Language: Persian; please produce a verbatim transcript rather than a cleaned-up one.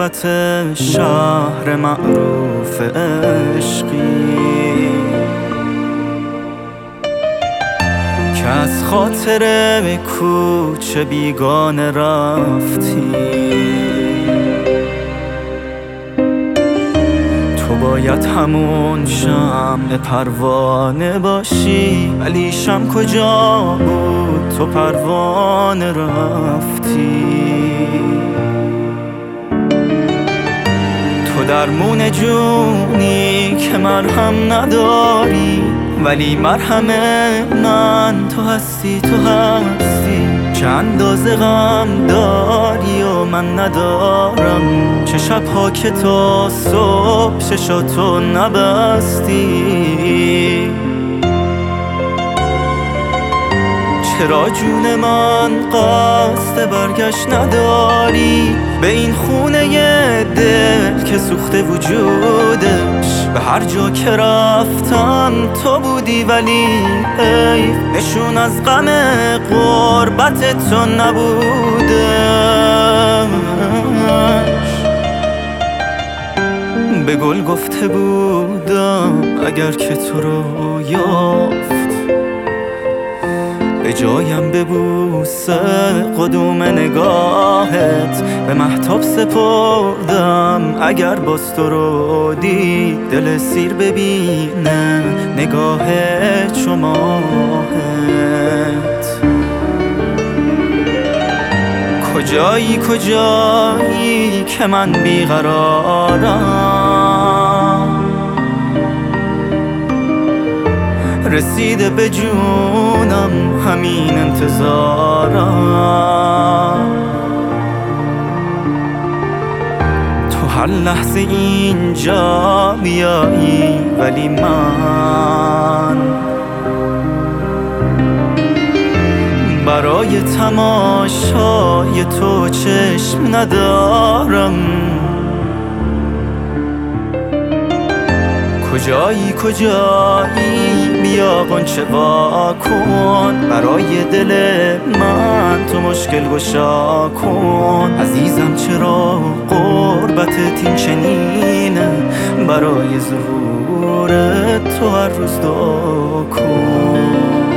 وسط شهر معروف عشقی که از خاطر کوچه بیگانه رفتی. تو باید همون شمع پروانه باشی، ولی شمع کجا بود؟ تو پروانه رفتی. تو درمون جونی که مرهم نداری، ولی مرهم من تو هستی، تو هستی. چه اندازه غم داری و من ندارم، چه شبها که تا صبح چشاتو نبستی. چرا جون من قصد برگشت نداری به این خونه دل که سوخته وجودش؟ به هر جا که رفتم تو بودی، ولی ای نشون از غم غربت تو نبودش. به گل گفته بودم اگر که تو رو یافت، به جایم ببوسه قدوم نگاهت. به مهتاب سپردم اگر باز تو رو دید، دل سیر ببینه نگاه چو ماهت. کجایی کجایی که من بیقرارم، رسیده به جونم همین انتظارم. تو هر لحظه اینجا بیایی، ولی من برای تماشای تو چشم ندارم. کجایی کجایی بیا غنچه وا کن، برای دل من تو مشکل گشا کن. عزیزم چرا غربتت این چنینه، برای ظهور تو هر روز دعا کن.